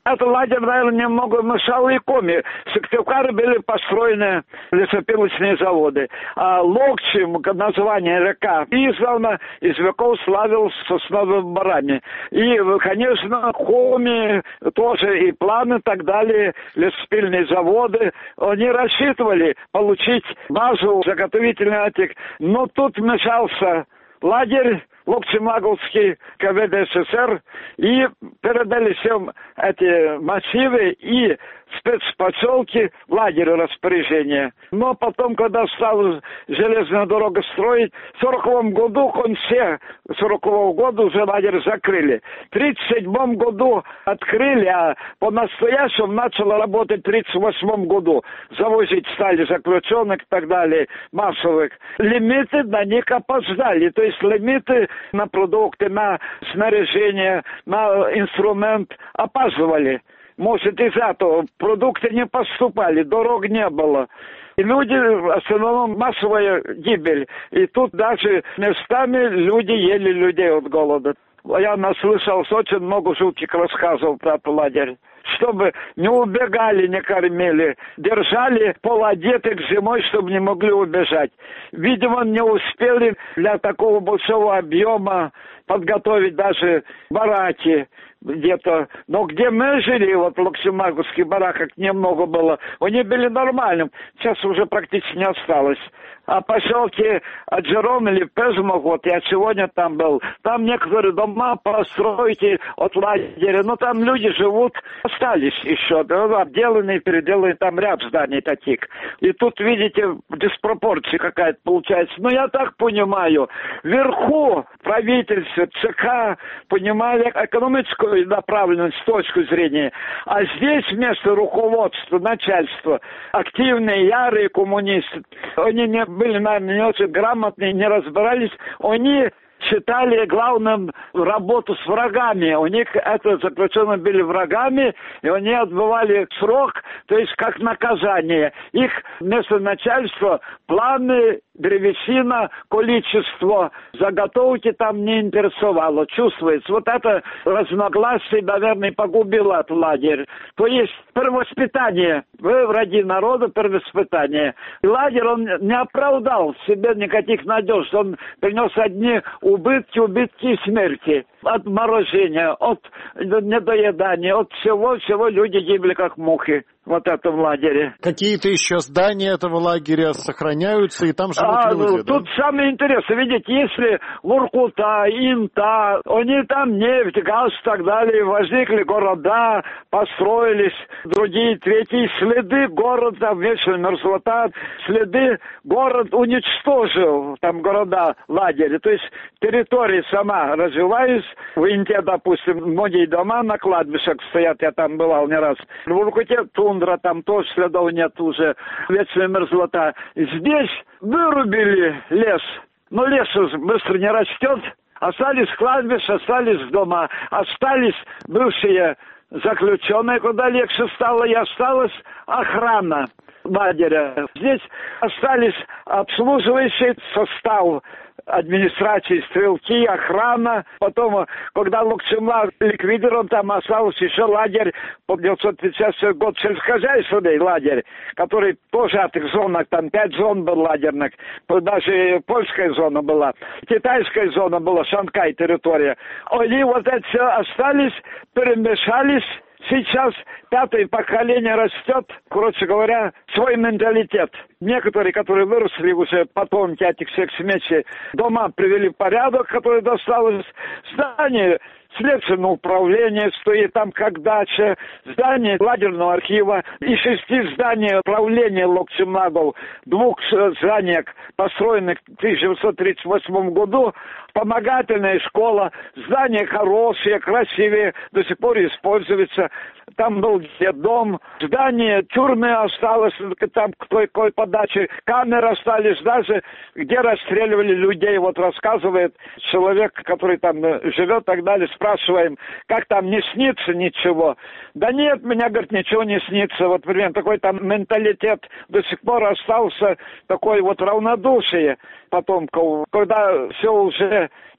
Этот лагерь, наверное, немного мешал и Коми. В Сыктывкаре были построены лесопилочные заводы. А Локчим, название река, издавна из веков славился сосновыми барами. И, конечно, Коми тоже и планы и так далее, лесопильные заводы, они рассчитывали получить базу заготовительный отек. Но тут мешался лагерь Локчим-Лаговский КВД СССР, и передали всем эти массивы и спецпоселки в лагерю распоряжения. Но потом, когда стала железная дорога строить, в сороковом году, в конце сорокового года уже лагерь закрыли. В тридцать седьмом году открыли, а по-настоящему начало работать в тридцать восьмом году. Завозить стали заключенных и так далее, массовых. Лимиты на них опоздали, то есть лимиты на продукты, на снаряжение, на инструмент опаздывали. Может, из-за этого продукты не поступали, дорог не было. И люди, в основном, массовая гибель. И тут даже местами люди ели людей от голода. Я наслышался очень много жутких рассказов про этот лагерь. Чтобы не убегали, не кормили. Держали полуодетых зимой, чтобы не могли убежать. Видимо, не успели для такого большого объема подготовить даже бараки где-то. Но где мы жили, вот в Локчим-Лаговских бараках немного было, они были нормальным. Сейчас уже практически не осталось. А поселки Аджерон или Пезмог, вот я сегодня там был, там некоторые дома постройки от лагеря, но там люди живут, остались еще, да, отделанные, переделанные, там ряд зданий таких. И тут, видите, диспропорция какая-то получается. Но я так понимаю, вверху правительство, ЦК понимали экономическую направленность с точки зрения, а здесь вместо руководства, начальства, активные, ярые коммунисты, они не были, наверное, не очень грамотные, не разбирались, они считали главным работу с врагами. У них это заключенные были врагами, и они отбывали срок, то есть как наказание. Их вместо начальства планы, древесина, количество заготовки там не интересовало. Чувствуется. Вот это разногласие, наверное, погубило этот лагерь. То есть первоспитание. Вы враги народа, первоспитание. И лагерь, он не оправдал в себе никаких надежд. Он принес одни убытки, убытки и смерти. От морожения, от недоедания, от всего-всего люди гибли как мухи. Вот это в лагере. Какие-то еще здания этого лагеря сохраняются, и там живут а, люди, да? Тут самое интересное, видите, если Воркута, Инта, они там нефть, газ и так далее, возникли города, построились, другие, третьи, следы города, вечная мерзлота, следы город уничтожил, там города, лагеря, то есть территория сама развивается. В Инте, допустим, многие дома на кладбищах стоят, я там бывал не раз. В Воркуте тундра, там тоже следов нет уже, вечная мерзлота. Здесь вырубили лес, но лес быстро не растет. Остались кладбища, остались дома, остались бывшие заключенные, куда легче стало, и осталась охрана лагеря. Здесь остались обслуживающий состав администрации, стрелки, охрана. Потом, когда Локчим-Лаг ликвидирован, там остался еще лагерь, по девятьсот тридцать шестой год, сельскохозяйственный лагерь, который тоже от их зонах, там пять зон был лагерных, даже польская зона была, китайская зона была, Шанхай территория. Они вот это все остались, перемешались. Сейчас пятое поколение растет, короче говоря, свой менталитет. Некоторые, которые выросли уже потомки этих всех смесей, дома привели в порядок, который досталось, здание следственного управления стоит там как дача, здание лагерного архива и шести зданий управления Локчим-Лагов, двух зданиях, построенных в тысяча девятьсот тридцать восьмом году, вспомогательная школа, здания хорошие, красивые, до сих пор используются. Там был детдом, здание тюрьмы осталось, там к той, той подаче, камеры остались, даже где расстреливали людей. Вот рассказывает человек, который там живет и так далее, спрашиваем, как там, не снится ничего? Да нет, меня, говорит, ничего не снится. Вот примерно такой там менталитет до сих пор остался, такой вот равнодушие потомков. Когда все уже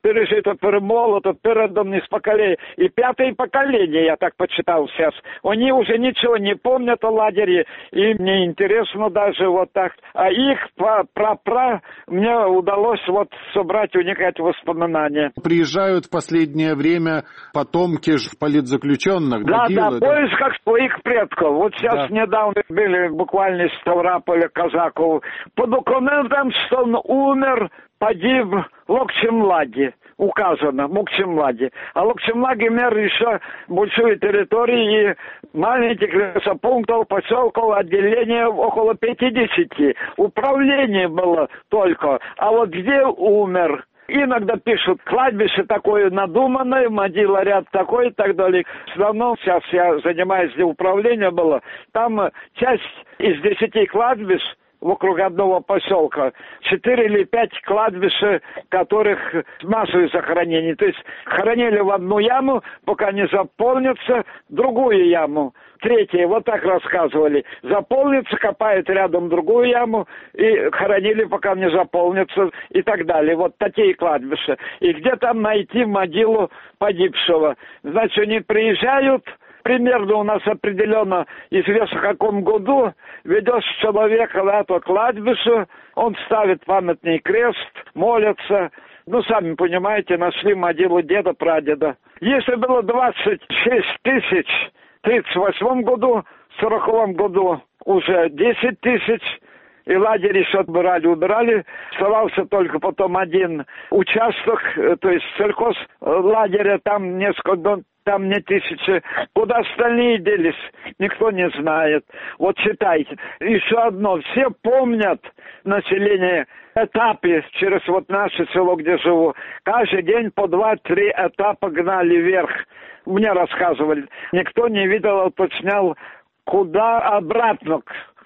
пережито, перемолото, передано из поколения. И пятое поколение, я так почитал сейчас, они уже ничего не помнят о лагере, и мне интересно даже вот так. А их пра-пра мне удалось вот собрать, уникать воспоминания. Приезжают в последнее время потомки политзаключенных. Да, могилы, да, в поисках своих предков. Вот сейчас да. недавно были буквально из Ставрополя казаков. По документам, что он умер, погиб в Локчемладе. Указано, в Локчемладе. А Локчемлад имел еще большую территорию и маленьких лесопунктов, поселков, отделения около пятидесяти. Управление было только. А вот где умер? Иногда пишут кладбище такое надуманное, могила ряд такой и так далее. В основном сейчас я занимаюсь, где управление было. Там часть из десяти кладбищ вокруг одного поселка, четыре или пять кладбищ, которых массовые захоронения. То есть хоронили в одну яму, пока не заполнится, другую яму. Третье, вот так рассказывали. Заполнится, копают рядом другую яму и хоронили, пока не заполнится и так далее. Вот такие кладбища. И где там найти могилу погибшего? Значит, они приезжают, примерно у нас определенно известно, в каком году ведешь человека на это кладбище, он ставит памятный крест, молится. Ну, сами понимаете, нашли могилу деда-прадеда. Если было двадцать шесть тысяч в тридцать восьмом году, в сороковом году уже десять тысяч, и лагерь еще отбирали, убирали. Оставался только потом один участок, то есть сельхозлагеря, там несколько, там не тысячи. Куда остальные делись, никто не знает. Вот читайте. Еще одно. Все помнят население этапы через вот наше село, где живу. Каждый день по два-три этапа гнали вверх. Мне рассказывали. Никто не видел, уточнял, куда обратно,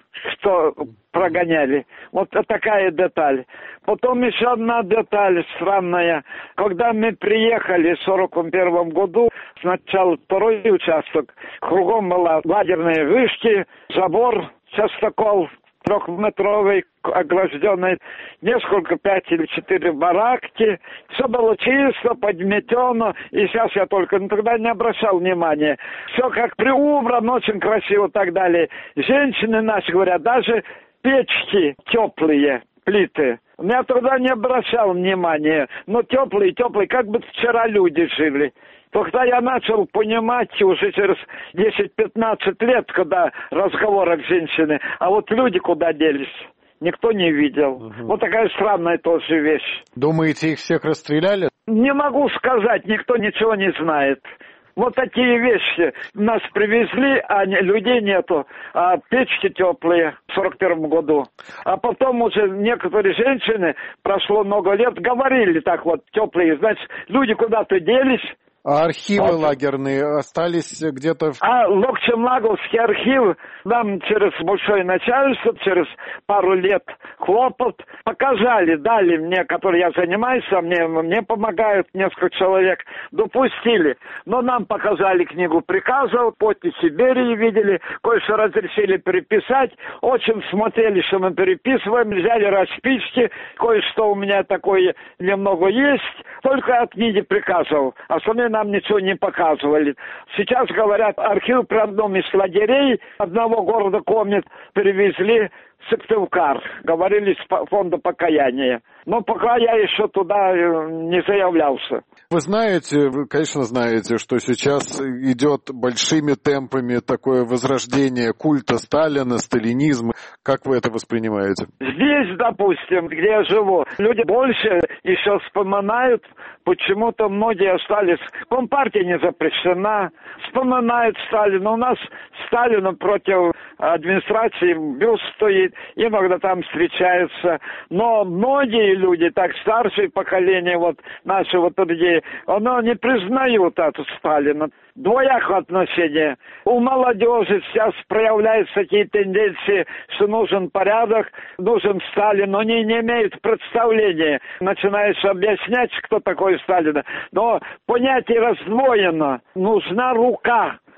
что прогоняли. Вот такая деталь. Потом еще одна деталь странная. Когда мы приехали в сорок первом году, сначала второй участок, кругом была лагерные вышки, забор, частокол трехметровый, огражденный, несколько, пять или четыре баракки. Все было чисто, подметено. И сейчас я только ну, тогда не обращал внимания. Все как приубрано, очень красиво и так далее. Женщины наши говорят, даже печки теплые, плиты. Я тогда не обращал внимания. Но теплые, теплые, как бы вчера люди жили. Тогда я начал понимать уже через десять-пятнадцать лет, когда разговоры с женщиной, а вот люди куда делись, никто не видел. Угу. Вот такая странная тоже вещь. Думаете, их всех расстреляли? Не могу сказать, никто ничего не знает. Вот такие вещи. Нас привезли, а людей нету. А печки теплые в сорок первом году. А потом уже некоторые женщины, прошло много лет, говорили так вот, теплые. Значит, люди куда-то делись. А архивы вот. Лагерные остались где-то? В... А Локчемлаговский архив нам через большое начальство, через пару лет хлопот показали, дали мне, который я занимаюсь, а мне, мне помогают несколько человек, допустили. Но нам показали книгу приказов, подписи Берии видели, кое-что разрешили переписать, очень смотрели, что мы переписываем, взяли расписки, кое-что у меня такое немного есть, только от книги приказов, остальные нам ничего не показывали. Сейчас, говорят, архив при одном из лагерей одного города Комет перевезли в Сыктывкар. Говорили с фонда покаяния. Но пока я еще туда не заявлялся. Вы знаете, вы, конечно, знаете, что сейчас идет большими темпами такое возрождение культа Сталина, сталинизма. Как вы это воспринимаете? Здесь, допустим, где я живу, люди больше еще вспоминают, почему-то многие остались. Компартия не запрещена, вспоминают Сталина. У нас Сталина против администрации бюст стоит, иногда там встречаются. Но многие люди, так старшее поколение, вот наши вот людей, оно не признают это Сталина. Двоякое отношение. У молодежи сейчас проявляются такие тенденции, что нужен порядок, нужен Сталин, но они не имеют представления. Начинаешь объяснять, кто такой Сталин. Но понятие раздвоено. Нужна рука.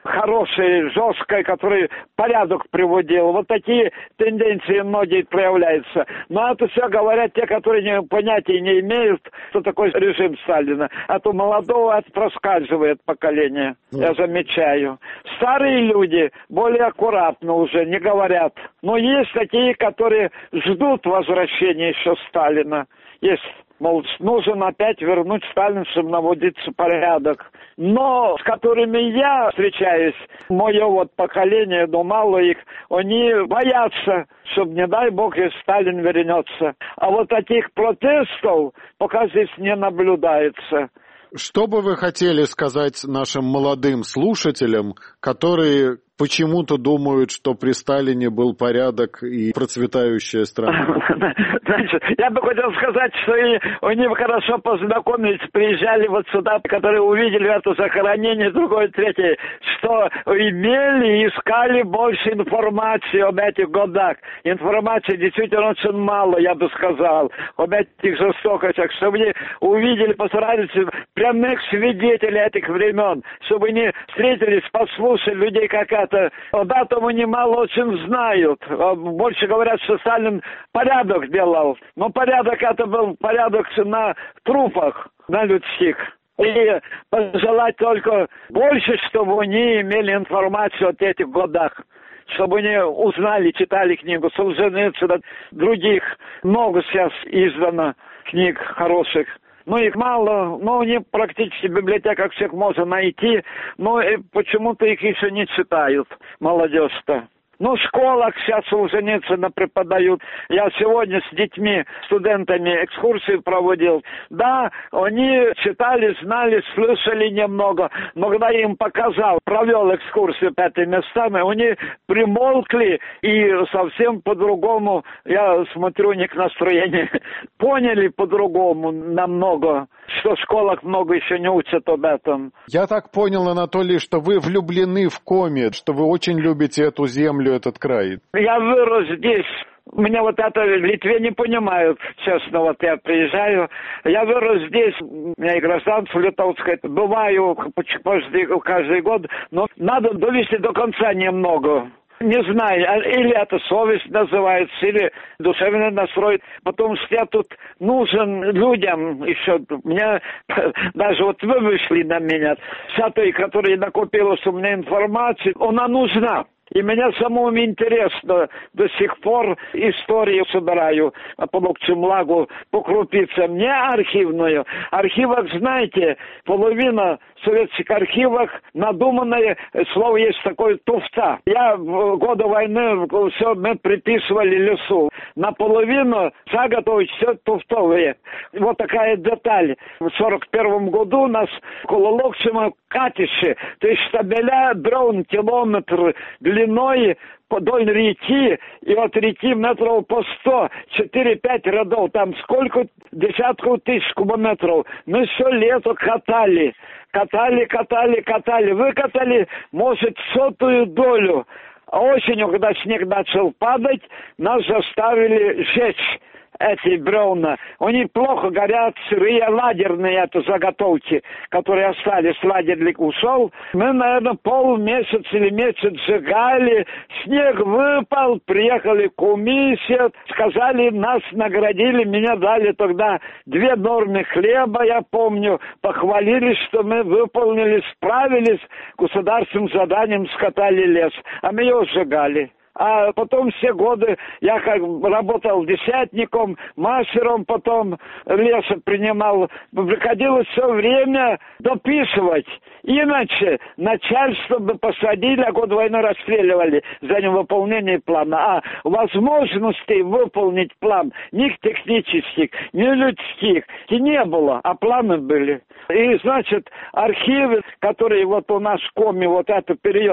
хорошей, жесткой, который порядок приводил. Вот такие тенденции многие проявляются. Но это все говорят те, которые не, понятия не имеют, что такое режим Сталина. А то молодого это проскальзывает поколение, я замечаю. Старые люди более аккуратно уже не говорят. Но есть такие, которые ждут возвращения еще Сталина. Есть, мол, нужно опять вернуть Сталина, чтобы наводиться порядок. Но с которыми я встречаюсь, мое вот поколение, но мало их, они боятся, чтобы, не дай бог, если Сталин вернется. А вот таких протестов пока здесь не наблюдается. Что бы вы хотели сказать нашим молодым слушателям, которые почему-то думают, что при Сталине был порядок и процветающая страна? Значит, я бы хотел сказать, что и они хорошо познакомились, приезжали вот сюда, которые увидели это захоронение, другое, третье, что имели и искали больше информации об этих годах. Информации действительно очень мало, я бы сказал, об этих жестокостях, чтобы они увидели, постарались прямых свидетелей этих времен, чтобы они встретились, послушали людей, как это. Об этом они мало очень знают. Больше говорят, что Сталин порядок делал. Но порядок это был порядок на трупах, на людских. И пожелать только больше, чтобы они имели информацию о этих годах. Чтобы они узнали, читали книгу Солженицына, других. Много сейчас издано книг хороших. Ну, их мало, но они практически в библиотеках всех можно найти, но почему-то их еще не читают, молодежь-то. Ну, в школах сейчас Солженицына преподают. Я сегодня с детьми, студентами экскурсии проводил. Да, они читали, знали, слышали немного. Но когда я им показал, провел экскурсию по этим местам, они примолкли и совсем по-другому, я смотрю, у них настроение, поняли по-другому намного, что в школах много еще не учат об этом. Я так понял, Анатолий, что вы влюблены в Коми, что вы очень любите эту землю, этот край. Я вырос здесь. Меня вот это в Литве не понимают, честно, вот я приезжаю. Я вырос здесь, у меня и гражданство литовское, бываю каждый, каждый год, но надо довести до конца немного. Не знаю, или это совесть называется, или душевный настрой, потому что я тут нужен людям еще. Меня даже вот вы вышли на меня, вся той, которая накопилась у меня информации, она нужна. И меня самому интересно до сих пор историю собираю по Локчемлагу, по крупицам, не архивную. Архивах, знаете, половина в советских архивах надуманное слово есть такое туфта. Я в годы войны все мы приписывали лесу. Наполовину заготовить все туфтовые. Вот такая деталь. В сорок первом году у нас около Локчема катище, то есть штабеля дрон километр длиной вдоль реки, и от реки метров по сто, четыре-пять рядов, там сколько десятков тысяч кубометров. Мы все лето катали, катали, катали, катали, выкатали, может, сотую долю. А осенью, когда снег начал падать, нас заставили сжечь эти бревна. Они плохо горят, сырые, лагерные это заготовки, которые остались, лагерник ушел. Мы, наверное, полмесяца или месяц сжигали, снег выпал, приехали комиссия, сказали, нас наградили, меня дали тогда две нормы хлеба, я помню, похвалили, что мы выполнили, справились, государственным заданием скатали лес, а мы его сжигали. А потом все годы я как работал десятником, мастером, потом леса принимал. Приходилось все время дописывать. Иначе начальство бы посадили, а год войны расстреливали за невыполнение плана. А возможностей выполнить план ни технических, ни людских и не было, а планы были. И, значит, архивы, которые вот у нас в Коми, вот этот период,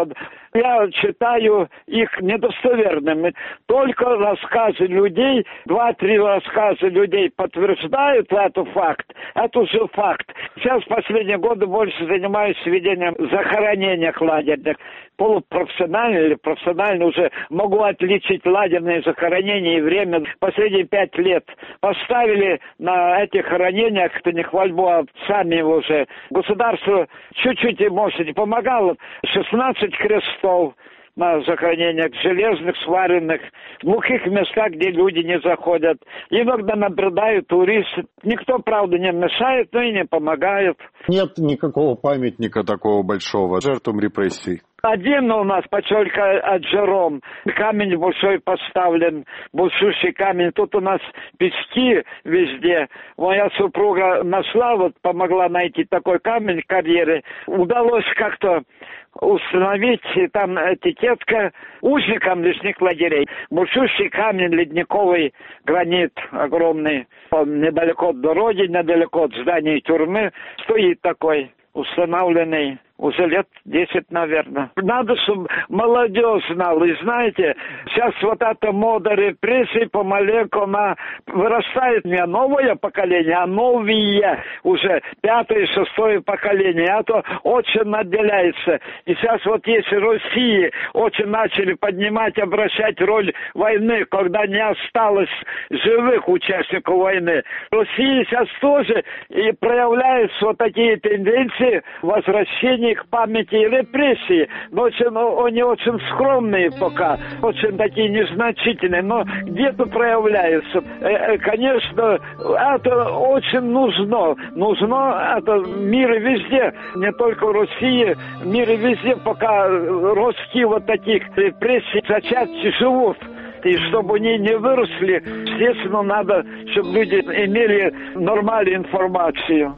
я считаю их недостоверными. Только рассказы людей, два-три рассказа людей подтверждают этот факт. Это уже факт. Сейчас в последние годы больше занимаюсь ведением захоронения лагерных. Полупрофессионально или профессионально уже могу отличить лагерные захоронения и время. Последние пять лет поставили на этих хоронениях, кто не хвальбу, а сами уже. Государство чуть-чуть, может, не помогало. шестнадцать крестов на захоронениях, железных, сваренных, в глухих местах, где люди не заходят. Иногда наблюдают туристы. Никто, правда, не мешает, но и не помогает. Нет никакого памятника такого большого жертвам репрессий. Один у нас поселка Аджером. Камень большой поставлен, большущий камень. Тут у нас пески везде. Моя супруга нашла, вот помогла найти такой камень в карьере. Удалось как-то установить, там этикетка узникам лесных лагерей. Большущий камень, ледниковый гранит огромный. Он недалеко от дороги, недалеко от здания тюрьмы стоит такой, установленный. Уже лет десять, наверное. Надо, чтобы молодежь знала. И знаете, сейчас вот эта мода репрессий помаленьку, она вырастает не новое поколение, а новые уже пятое, шестое поколение. Это очень отделяется. И сейчас вот если России очень начали поднимать, обращать роль войны, когда не осталось живых участников войны. Россия сейчас тоже и проявляются вот такие тенденции возвращения к памяти и репрессии, но очень, они очень скромные пока, очень такие незначительные, но где-то проявляются. Конечно, это очень нужно. Нужно это в мире везде, не только в России, в мире везде, пока ростки вот таких репрессий зачатки живут. И чтобы они не выросли, естественно, надо, чтобы люди имели нормальную информацию.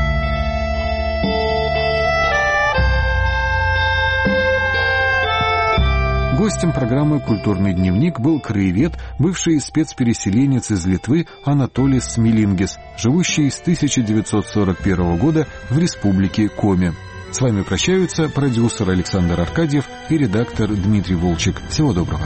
Гостем программы «Культурный дневник» был краевед, бывший спецпереселенец из Литвы Анатолис Смилингис, живущий с тысяча девятьсот сорок первого года в республике Коми. С вами прощаются продюсер Александр Аркадьев и редактор Дмитрий Волчек. Всего доброго.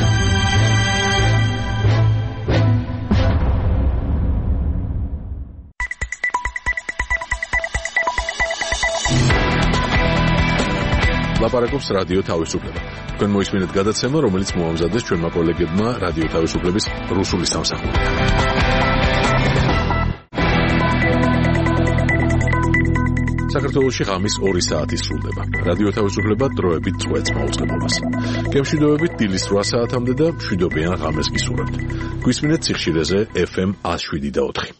ლაპარაკობს რადიო თავისუფლება. თქვენ მოისმინეთ გადაცემა, რომელიც მოამზადეს ჩვენმა კოლეგებმა რადიო თავისუფლების რუსული სამსახურიდან. საქართველოში ღამის ორი საათი სრულდება. რადიო თავისუფლება დროებით წვეთს მაუწყებლობას. გემშვიდობებით დილის რვა საათამდე და მშვიდობიან ღამეს გისურვებთ. გვისმინეთ სიხშირეზე ეფ ემ one oh seven point four.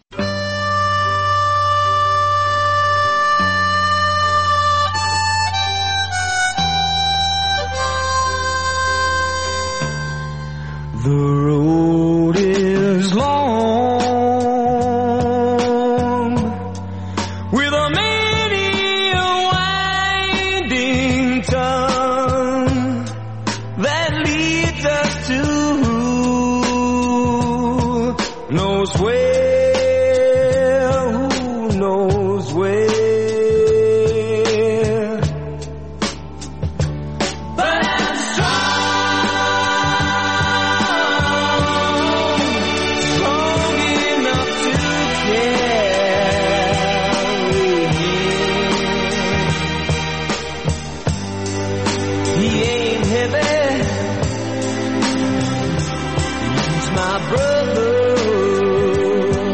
The road is long, with a many a winding turn that leads us to knows where, who knows where. But I'm my brother.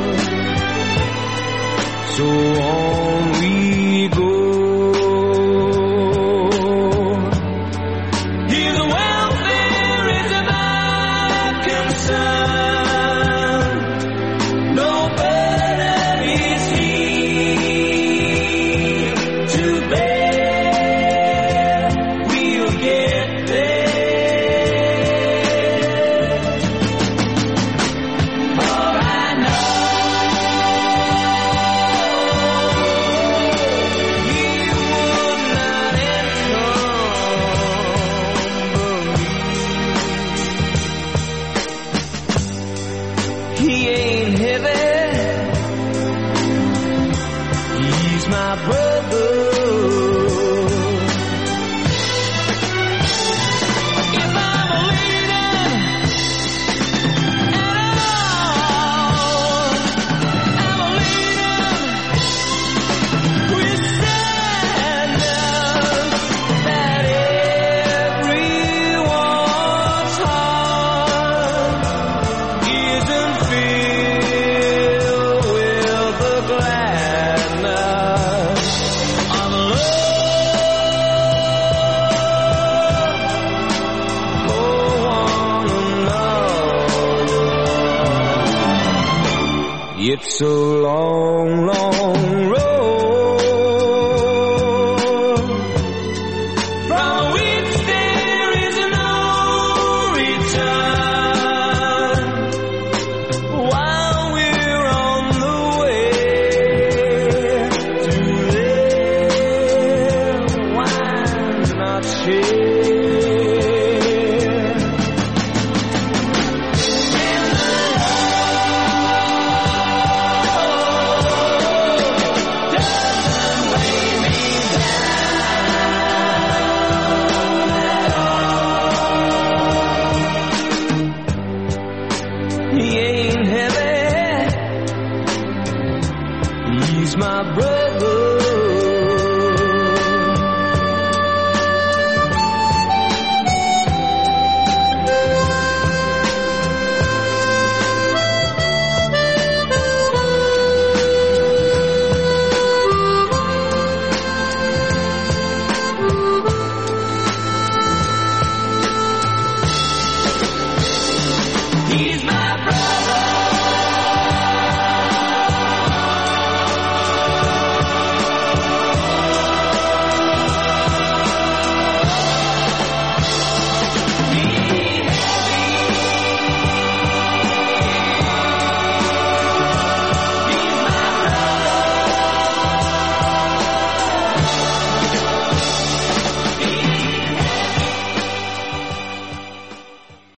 It's a long, long road